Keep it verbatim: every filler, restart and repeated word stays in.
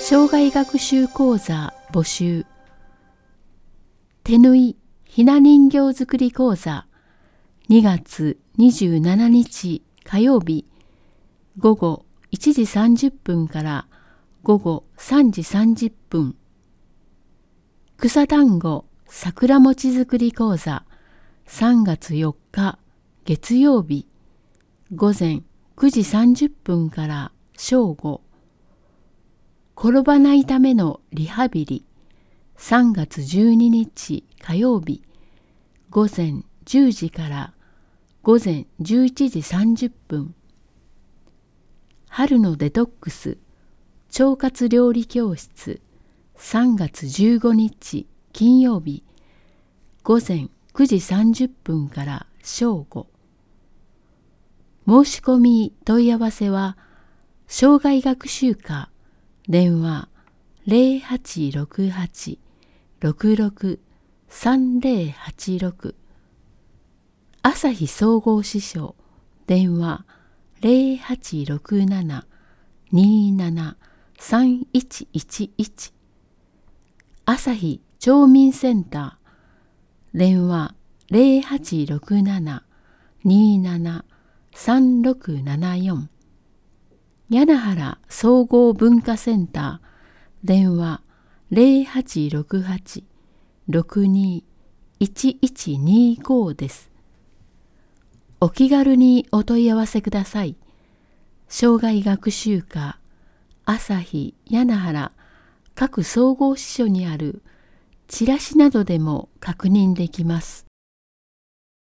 障害学習講座募集。手縫いひな人形作り講座にがつにじゅうしちにち火曜日ごごいちじさんじゅっぷんからごごさんじさんじゅっぷん。草団子桜餅作り講座さんがつよっか月曜日ごぜんくじさんじゅっぷんから正午。転ばないためのリハビリさんがつじゅうににち火曜日ごぜんじゅうじからごぜんじゅういちじさんじゅっぷん。春のデトックス腸活料理教室さんがつじゅうごにち金曜日ごぜんくじさんじゅっぷんから正午。申し込み問い合わせは障害学習課電話 ゼロはちろくはち ろくろく さんぜろはちろく。朝日総合支所電話 ゼロはちろくなな にーなな さんいちいちいち。朝日町民センター電話 ゼロはちろくなな にーなな さんろくななよん。柳原総合文化センター電話 ゼロはちろくはち ろくにいちいちにご です。お気軽にお問い合わせください。障害学習課朝日柳原各総合支所にあるチラシなどでも確認できます。